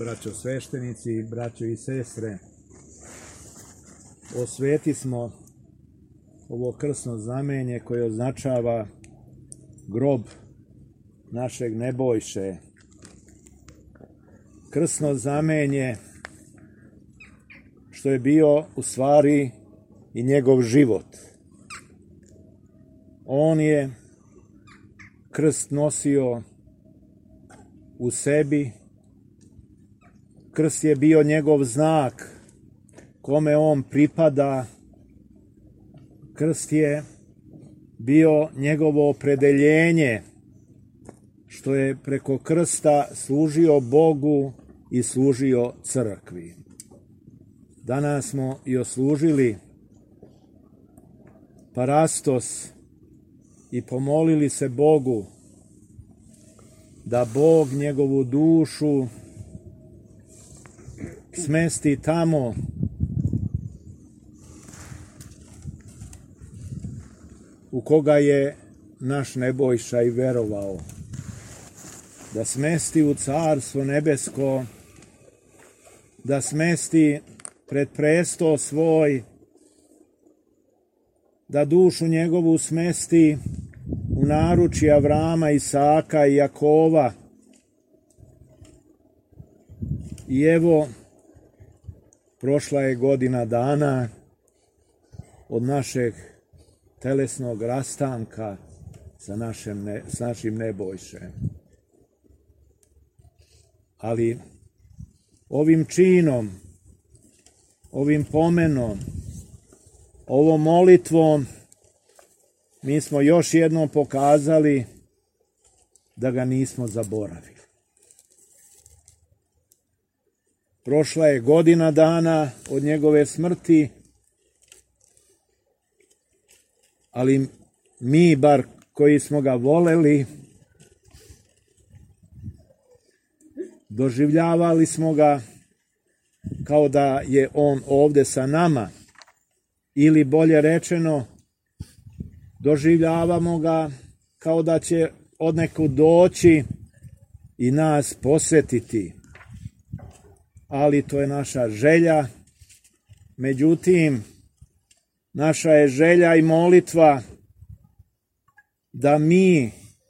braćo sveštenici, braćo i sestre, osvetismo ovo krsno znamenje koje označava grob našeg Nebojše. Krsno znamenje što je bio u stvari i njegov život. On je krst nosio u sebi. Krst je bio njegov znak kome on pripada. Krst je bio njegovo opredeljenje što je preko krsta služio Bogu i služio crkvi. Danas smo i oslužili parastos i pomolili se Bogu da Bog njegovu dušu smesti tamo u koga je naš Nebojša i verovao, da smesti u Carstvo nebesko, da smesti pred presto svoj, da dušu njegovu smesti u naručje Avrama, Isaka i Jakova. I evo, prošla je godina dana od našeg telesnog rastanka sa našim Nebojšem. Ali ovim činom, ovim pomenom, ovom molitvom mi smo još jednom pokazali da ga nismo zaboravili. Prošla je godina dana od njegove smrti, ali mi, bar koji smo ga voleli, doživljavali smo ga kao da je on ovde sa nama, ili bolje rečeno, doživljavamo ga kao da će odnekud doći i nas posjetiti. Ali to je naša želja. Međutim, naša je želja i molitva da mi,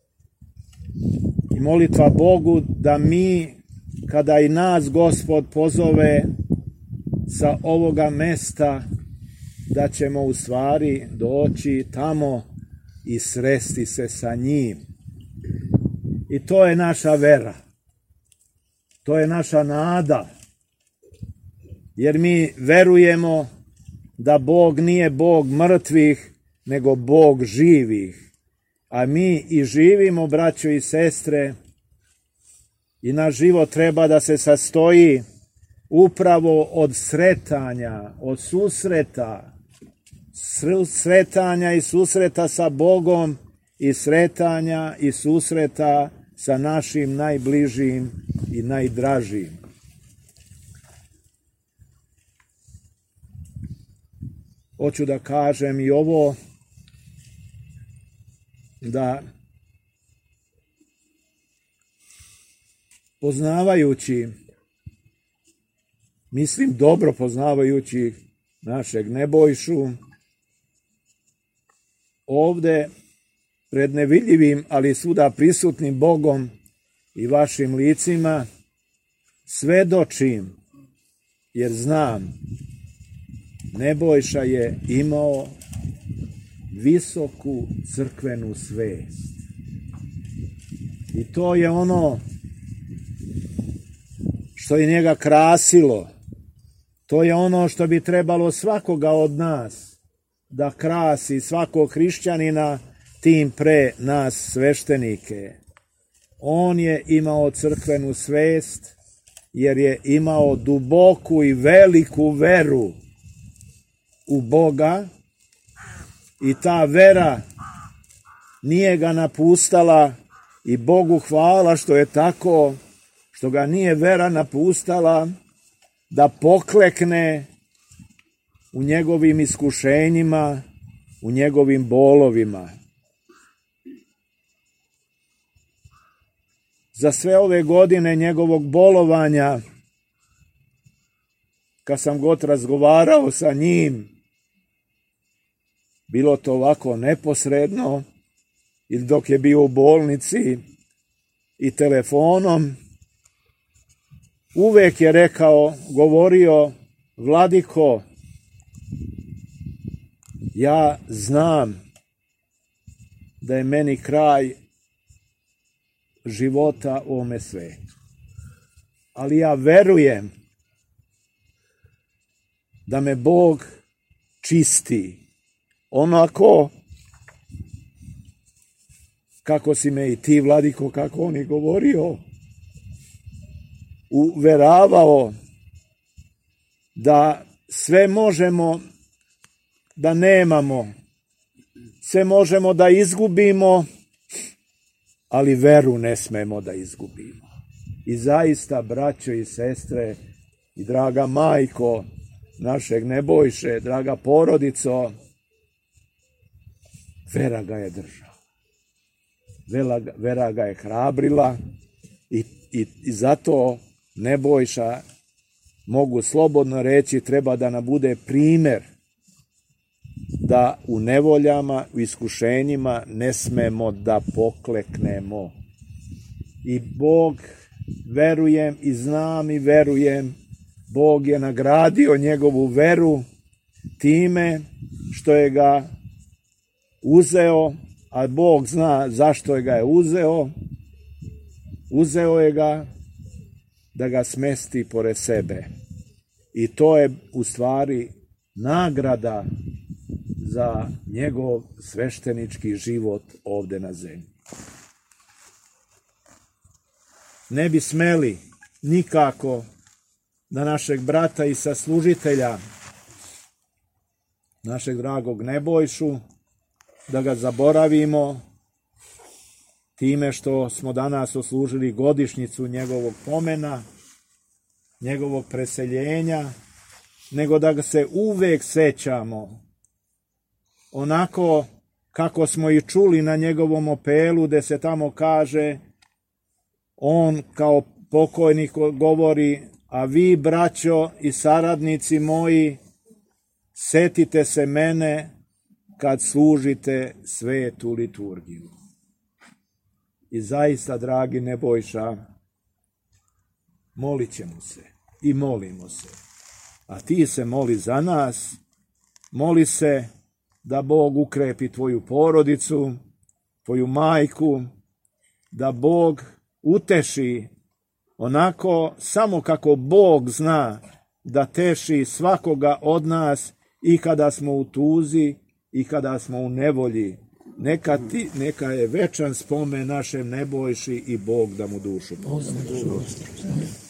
i molitva Bogu, da mi, kada i nas Gospod pozove sa ovoga mesta, da ćemo u stvari doći tamo i sresti se sa njim. I to je naša vera. To je naša nada. Jer mi verujemo da Bog nije Bog mrtvih, nego Bog živih. A mi i živimo, braćo i sestre, i naš život treba da se sastoji upravo od sretanja, od sretanja i susreta sa Bogom i sretanja i susreta sa našim najbližim i najdražim. Hoću da kažem i ovo, da poznavajući, mislim dobro poznavajući našeg Nebojšu, ovde pred nevidljivim, ali svuda prisutnim Bogom i vašim licima, svedočim, jer znam, Nebojša je imao visoku crkvenu svest. I to je ono što je njega krasilo. To je ono što bi trebalo svakoga od nas da krasi, svakog hrišćanina, tim pre nas sveštenike. On je imao crkvenu svest jer je imao duboku i veliku veru u Boga i ta vera nije ga napustala i Bogu hvala što je tako, što ga nije vera napustala da poklekne u njegovim iskušenjima, u njegovim bolovima. Za sve ove godine njegovog bolovanja kad sam god razgovarao sa njim, bilo to ovako neposredno, ili dok je bio u bolnici i telefonom, uvek je govorio, Vladiko, ja znam da je meni kraj života u ovome svetu, ali ja verujem da me Bog čisti onako kako si me i ti, Vladiko, kako on je govorio, uveravao da sve možemo da nemamo, sve možemo da izgubimo, ali veru ne smemo da izgubimo. I zaista, braćo i sestre, i draga majko našeg Nebojše, draga porodico, vera ga je držala. Vera ga je hrabrila i zato Nebojša, mogu slobodno reći, treba da nam bude primer da u nevoljama, u iskušenjima ne smemo da pokleknemo. I Bog, verujem i znam i verujem, Bog je nagradio njegovu veru time što je ga uzeo, a Bog zna zašto ga je uzeo. Uzeo je ga da ga smesti pored sebe. I to je u stvari nagrada za njegov sveštenički život ovde na zemlji. Ne bi smeli nikako da našeg brata i saslužitelja, našeg dragog Nebojšu, da ga zaboravimo time što smo danas oslužili godišnjicu njegovog pomena, njegovog preseljenja, nego da ga se uvek sećamo onako kako smo i čuli na njegovom apelu, gde se tamo kaže, on kao pokojnik govori, a vi, braćo i saradnici moji, setite se mene kad služite svetu liturgiju. I zaista, dragi Nebojša, molit ćemo se i molimo se. A ti se moli za nas, moli se da Bog ukrepi tvoju porodicu, tvoju majku, da Bog uteši onako samo kako Bog zna da teši svakoga od nas i kada smo u tuzi i kada smo u nevolji. Neka je večan spomen našem Nebojši i Bog da mu dušu pomogne.